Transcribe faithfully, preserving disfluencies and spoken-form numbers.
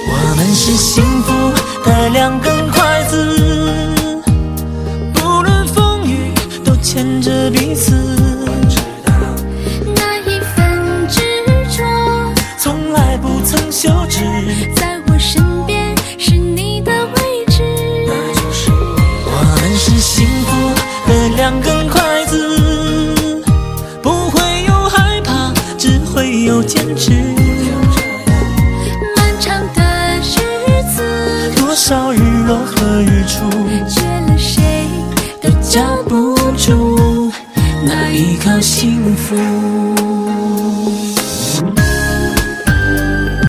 我们是幸福的两根筷子，不论风雨都牵着彼此。 那一份执着从来不曾休止， 在我身边是你的位置。 那就是你。我们是幸福的两根筷子，不会有害怕，只会有坚持。 漫长的日子， 多少日落和日出， 缺了谁都都交不出那一刻幸福。